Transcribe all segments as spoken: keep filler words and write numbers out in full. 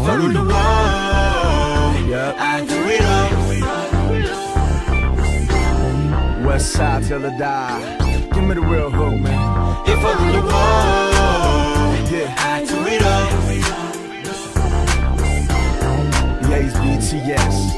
I rule the world, yeah. I do it all. West side till I die. Give me the real hook, man. If I rule the world, yeah, I do it all. Yeah, it's B T S.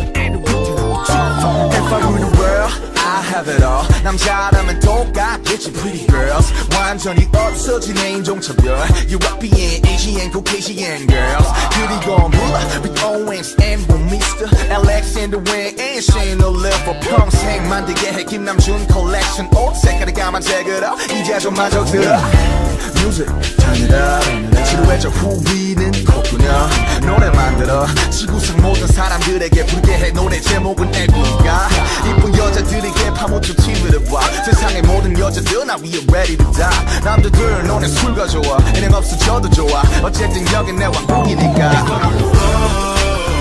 If I rule the world, I have it all. 남자라면 똑같겠지 pretty girls. 완전히 없어진 인종차별. European, Asian, Caucasian girls. 그리고 몰라 with Owens and Mister Alexander Wang and Shayna Liver. 평생 만들게 해 김남준 컬렉션. 옷 색깔이 까만색으로 이제 좀 마저 들어. Music, turn it up. 지루해져 후위는 코꾸냐. 노래 만들어 지구상 모든 사람들에게 부르게 해. 노래 제목은 애국가. 이쁜 여자들에게 파묻혀 티비를 봐. 세상의 모든 여자들 나 위에 ready to die. 남자들 너네 술과 좋아. 은행 없어져도 좋아. 어쨌든 여긴 내 왕국이니까.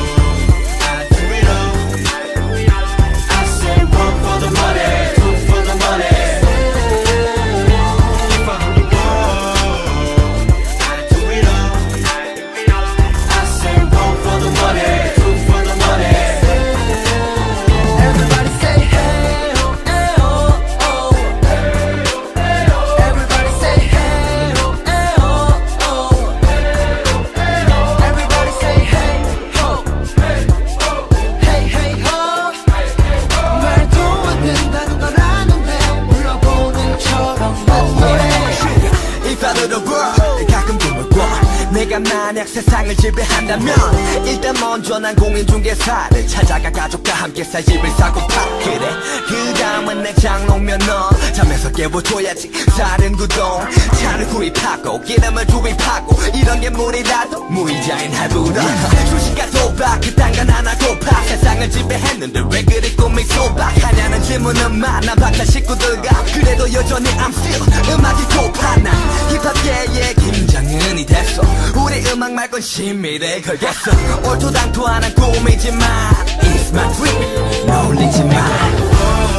내가 만약 세상을 지배한다면 일단 먼저 난 공인중개사를 찾아가 가족과 함께 살 집을 사고파. 그래 그 다음은 내 장롱면 너 잠에서 깨워줘야지. 다른 구동 차를 구입하고 기름을 투입하고 이런 게 무리라도 무이자인 할부로 수식과 도박 그딴 건 안 하고파. 세상을 지배했는데 왜 그리 꿈이 소박하냐는 질문은 많아. 박사 식구들과 그래도 여전히 I'm still 음악이 고파. 난 힙합계의 김장은이 됐어. 우리 음악 말곤 신미를 걸겠어. 얼토당토하는 꿈이지만 It's my dream 놀리지 마.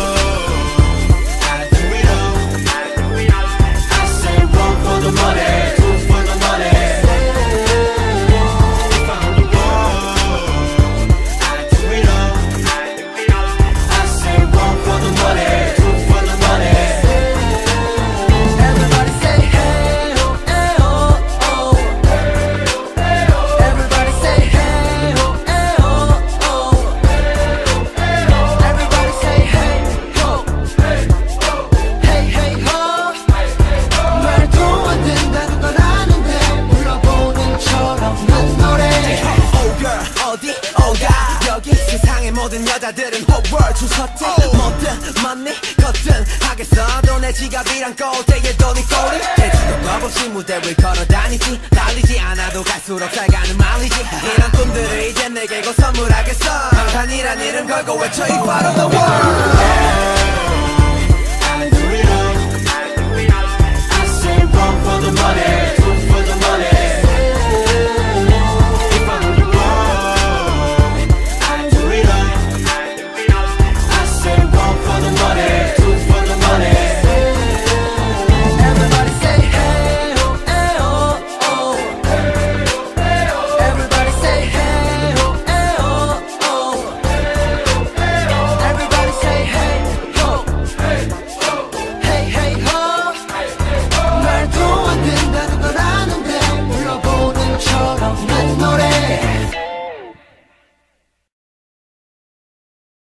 모든 여자들은 호월 주섰지. 뭐든 뭐니 거든 하겠어도 내 지갑이란 꼴대에 돈이 꼬리. 대지도 겁 없이 무대를 걸어다니지. 달리지 않아도 갈수록 살가는 마음이지. 이런 꿈들을 이제 내게 곧 선물하겠어. 방탄이란 이름 걸고 외쳐 If I rule the world.